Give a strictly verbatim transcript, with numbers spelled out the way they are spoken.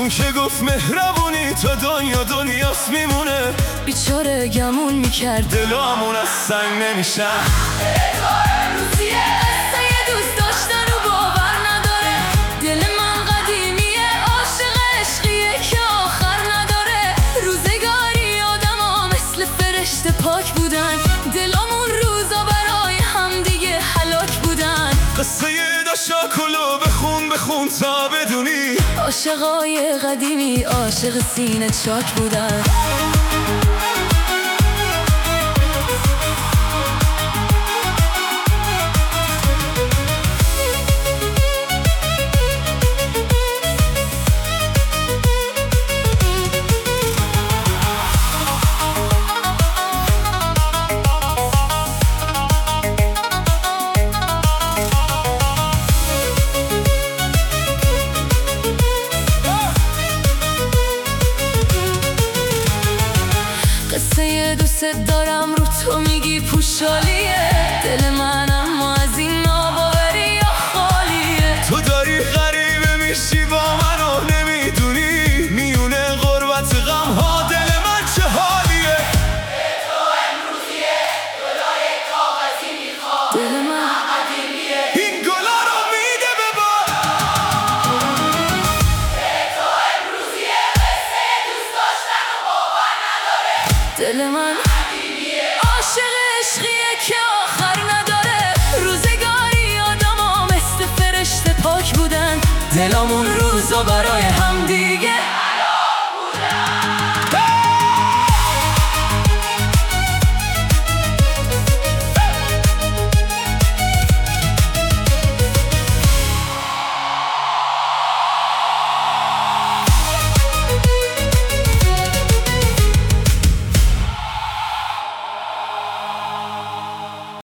اون که گفت مهربونی تا دنیا دنیاست میمونه. بیچاره گمون میکرد دلامون از سنگ نمیشن. قصه دوست داشتن و باور نداره. دل من قدیمیه، عاشق عشقیه که آخر نداره. روزگاری آدم ها مثل فرشته پاک بودن. دلامون روزا برای هم دیگه هلاک بودن. قصه داشاکلو بخون بخون تا بدونی عاشقای قدیمی عاشق سینه چاک بودن. قصه دوست دارم رو تو میگی پوشالیه. دل من اما از این ناباوری یا خالیه. تو داری غریبه میشی با من و نمیدونی میونه غربت غم ها دل من چه حالیه. تو امروزیه گلای کاغذی میخواد. دل من قدیمیه این گلا رو میده به بار. تو امروزیه قصه دوست داشتن و باور نداره. دل من عاشق عشقیه که آخر نداره. روزگاری آدم ها مثل فرشته پاک بودن. دلامون روزا برای هم دیگه